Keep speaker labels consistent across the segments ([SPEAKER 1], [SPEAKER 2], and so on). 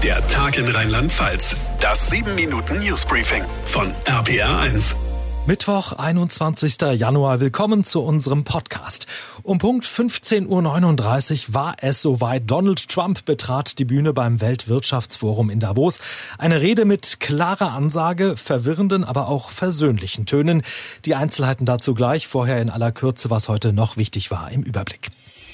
[SPEAKER 1] Der Tag in Rheinland-Pfalz. Das 7-Minuten-Newsbriefing von RPR1.
[SPEAKER 2] Mittwoch, 21. Januar. Willkommen zu unserem Podcast. Um Punkt 15.39 Uhr war es soweit. Donald Trump betrat die Bühne beim Weltwirtschaftsforum in Davos. Eine Rede mit klarer Ansage, verwirrenden, aber auch versöhnlichen Tönen. Die Einzelheiten dazu gleich. Vorher in aller Kürze, was heute noch wichtig war im Überblick.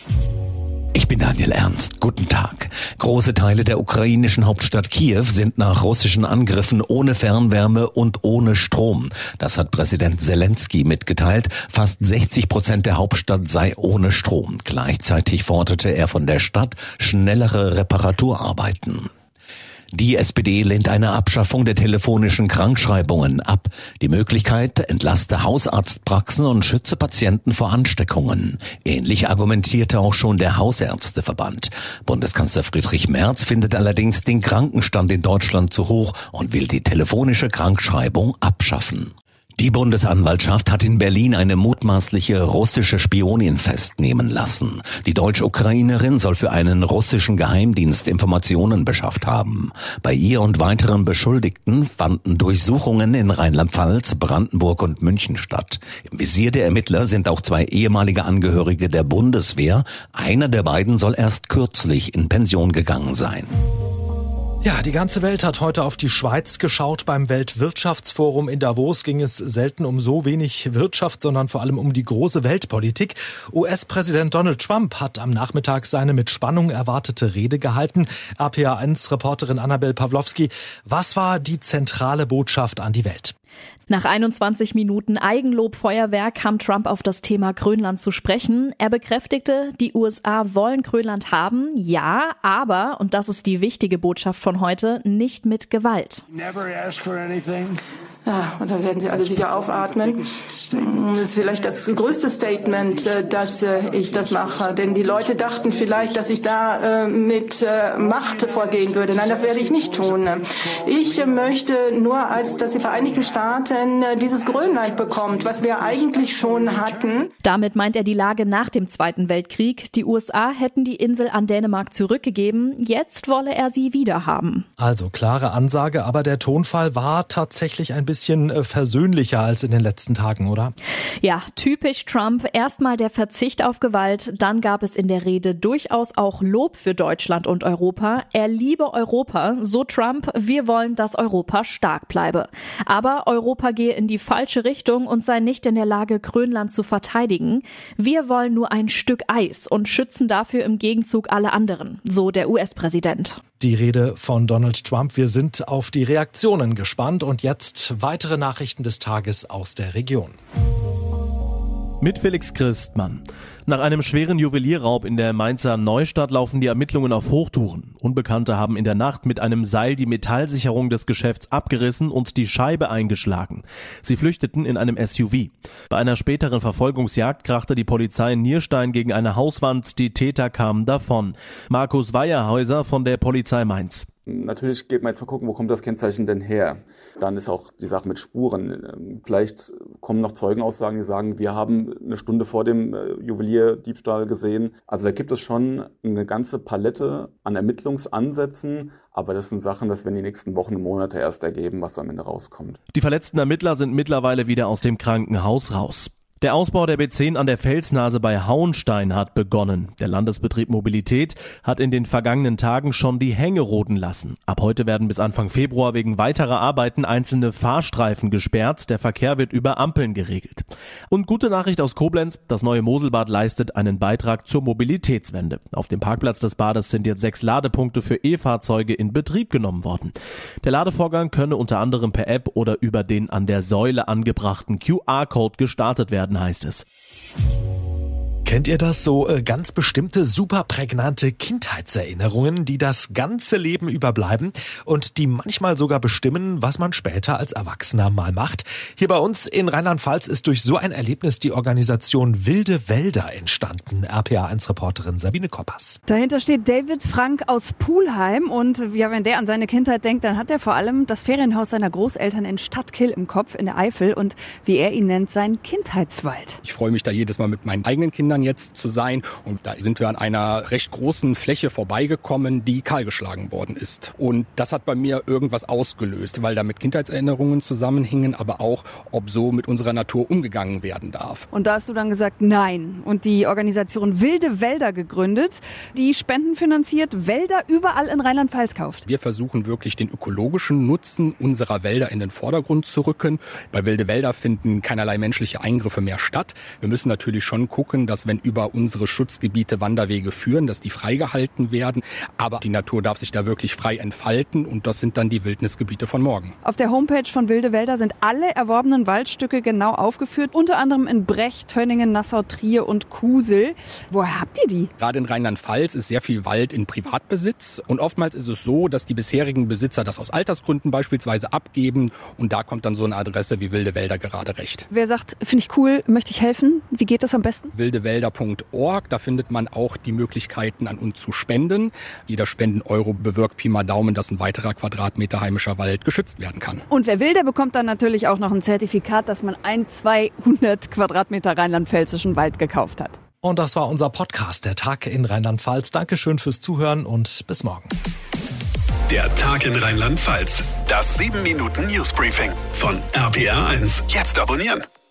[SPEAKER 3] Ich bin Daniel Ernst. Guten Tag. Große Teile der ukrainischen Hauptstadt Kiew sind nach russischen Angriffen ohne Fernwärme und ohne Strom. Das hat Präsident Zelensky mitgeteilt. Fast 60% der Hauptstadt sei ohne Strom. Gleichzeitig forderte er von der Stadt schnellere Reparaturarbeiten. Die SPD lehnt eine Abschaffung der telefonischen Krankschreibungen ab. Die Möglichkeit entlaste Hausarztpraxen und schütze Patienten vor Ansteckungen. Ähnlich argumentierte auch schon der Hausärzteverband. Bundeskanzler Friedrich Merz findet allerdings den Krankenstand in Deutschland zu hoch und will die telefonische Krankschreibung abschaffen. Die Bundesanwaltschaft hat in Berlin eine mutmaßliche russische Spionin festnehmen lassen. Die Deutsch-Ukrainerin soll für einen russischen Geheimdienst Informationen beschafft haben. Bei ihr und weiteren Beschuldigten fanden Durchsuchungen in Rheinland-Pfalz, Brandenburg und München statt. Im Visier der Ermittler sind auch 2 ehemalige Angehörige der Bundeswehr. Einer der beiden soll erst kürzlich in Pension gegangen sein.
[SPEAKER 2] Ja, die ganze Welt hat heute auf die Schweiz geschaut. Beim Weltwirtschaftsforum in Davos ging es selten um so wenig Wirtschaft, sondern vor allem um die große Weltpolitik. US-Präsident Donald Trump hat am Nachmittag seine mit Spannung erwartete Rede gehalten. RPA1-Reporterin Annabel Pawlowski, was war die zentrale Botschaft an die Welt?
[SPEAKER 4] Nach 21 Minuten Eigenlobfeuerwerk kam Trump auf das Thema Grönland zu sprechen. Er bekräftigte, die USA wollen Grönland haben, ja, aber, und das ist die wichtige Botschaft von heute, nicht mit Gewalt.
[SPEAKER 5] Never ask for anything.
[SPEAKER 6] Ja, und dann werden Sie alle sicher aufatmen. Das ist vielleicht das größte Statement, dass ich das mache. Denn die Leute dachten vielleicht, dass ich da mit Macht vorgehen würde. Nein, das werde ich nicht tun. Ich möchte nur, dass die Vereinigten Staaten dieses Grönland bekommt, was wir eigentlich schon hatten.
[SPEAKER 4] Damit meint er die Lage nach dem Zweiten Weltkrieg. Die USA hätten die Insel an Dänemark zurückgegeben. Jetzt wolle er sie wieder haben.
[SPEAKER 2] Also klare Ansage, aber der Tonfall war tatsächlich ein bisschen versöhnlicher als in den letzten Tagen, oder?
[SPEAKER 4] Ja, typisch Trump. Erstmal der Verzicht auf Gewalt, dann gab es in der Rede durchaus auch Lob für Deutschland und Europa. Er liebe Europa, so Trump, wir wollen, dass Europa stark bleibe. Aber Europa gehe in die falsche Richtung und sei nicht in der Lage, Grönland zu verteidigen. Wir wollen nur ein Stück Eis und schützen dafür im Gegenzug alle anderen, so der US-Präsident.
[SPEAKER 2] Die Rede von Donald Trump. Wir sind auf die Reaktionen gespannt und jetzt weitere Nachrichten des Tages aus der Region.
[SPEAKER 7] Mit Felix Christmann. Nach einem schweren Juwelierraub in der Mainzer Neustadt laufen die Ermittlungen auf Hochtouren. Unbekannte haben in der Nacht mit einem Seil die Metallsicherung des Geschäfts abgerissen und die Scheibe eingeschlagen. Sie flüchteten in einem SUV. Bei einer späteren Verfolgungsjagd krachte die Polizei in Nierstein gegen eine Hauswand. Die Täter kamen davon. Markus Weierhäuser von der Polizei Mainz.
[SPEAKER 8] Natürlich geht man jetzt mal gucken, wo kommt das Kennzeichen denn her? Dann ist auch die Sache mit Spuren. Vielleicht kommen noch Zeugenaussagen, die sagen, wir haben eine Stunde vor dem Juwelierdiebstahl gesehen. Also da gibt es schon eine ganze Palette an Ermittlungsansätzen. Aber das sind Sachen, das werden die nächsten Wochen und Monate erst ergeben, was am Ende rauskommt.
[SPEAKER 7] Die verletzten Ermittler sind mittlerweile wieder aus dem Krankenhaus raus. Der Ausbau der B10 an der Felsnase bei Hauenstein hat begonnen. Der Landesbetrieb Mobilität hat in den vergangenen Tagen schon die Hänge roden lassen. Ab heute werden bis Anfang Februar wegen weiterer Arbeiten einzelne Fahrstreifen gesperrt. Der Verkehr wird über Ampeln geregelt. Und gute Nachricht aus Koblenz, das neue Moselbad leistet einen Beitrag zur Mobilitätswende. Auf dem Parkplatz des Bades sind jetzt 6 Ladepunkte für E-Fahrzeuge in Betrieb genommen worden. Der Ladevorgang könne unter anderem per App oder über den an der Säule angebrachten QR-Code gestartet werden, heißt es.
[SPEAKER 2] Kennt ihr das? So ganz bestimmte, super prägnante Kindheitserinnerungen, die das ganze Leben überbleiben und die manchmal sogar bestimmen, was man später als Erwachsener mal macht. Hier bei uns in Rheinland-Pfalz ist durch so ein Erlebnis die Organisation Wilde Wälder entstanden. RPA1-Reporterin Sabine Koppers.
[SPEAKER 9] Dahinter steht David Frank aus Pulheim und ja, wenn der an seine Kindheit denkt, dann hat er vor allem das Ferienhaus seiner Großeltern in Stadtkill im Kopf in der Eifel und wie er ihn nennt, seinen Kindheitswald.
[SPEAKER 10] Ich freue mich da jedes Mal mit meinen eigenen Kindern
[SPEAKER 5] Metern jetzt zu sein. Und da sind wir an einer recht großen Fläche vorbeigekommen, die kahlgeschlagen worden ist. Und das hat bei mir irgendwas ausgelöst, weil da mit Kindheitserinnerungen zusammenhingen, aber auch, ob so mit unserer Natur umgegangen werden darf.
[SPEAKER 9] Und da hast du dann gesagt, nein. Und die Organisation Wilde Wälder gegründet, die spendenfinanziert Wälder überall in Rheinland-Pfalz kauft.
[SPEAKER 5] Wir versuchen wirklich den ökologischen Nutzen unserer Wälder in den Vordergrund zu rücken. Bei Wilde Wälder finden keinerlei menschliche Eingriffe mehr statt. Wir müssen natürlich schon gucken, dass wenn über unsere Schutzgebiete Wanderwege führen, dass die freigehalten werden. Aber die Natur darf sich da wirklich frei entfalten und das sind dann die Wildnisgebiete von morgen.
[SPEAKER 9] Auf der Homepage von Wilde Wälder sind alle erworbenen Waldstücke genau aufgeführt, unter anderem in Brecht, Tönningen, Nassau, Trier und Kusel. Woher habt ihr die?
[SPEAKER 5] Gerade in Rheinland-Pfalz ist sehr viel Wald in Privatbesitz und oftmals ist es so, dass die bisherigen Besitzer das aus Altersgründen beispielsweise abgeben und da kommt dann so eine Adresse wie Wilde Wälder gerade recht.
[SPEAKER 9] Wer sagt, finde ich cool, möchte ich helfen? Wie geht das am besten?
[SPEAKER 5] Wildewälder.org, da findet man auch die Möglichkeiten an uns zu spenden. Jeder Spenden-Euro bewirkt Pi mal Daumen, dass ein weiterer Quadratmeter heimischer Wald geschützt werden kann.
[SPEAKER 9] Und wer will, der bekommt dann natürlich auch noch ein Zertifikat, dass man 200 Quadratmeter rheinland-pfälzischen Wald gekauft hat.
[SPEAKER 2] Und das war unser Podcast, der Tag in Rheinland-Pfalz. Dankeschön fürs Zuhören und bis morgen.
[SPEAKER 1] Der Tag in Rheinland-Pfalz. Das 7-Minuten-Newsbriefing von RPR1. Jetzt abonnieren.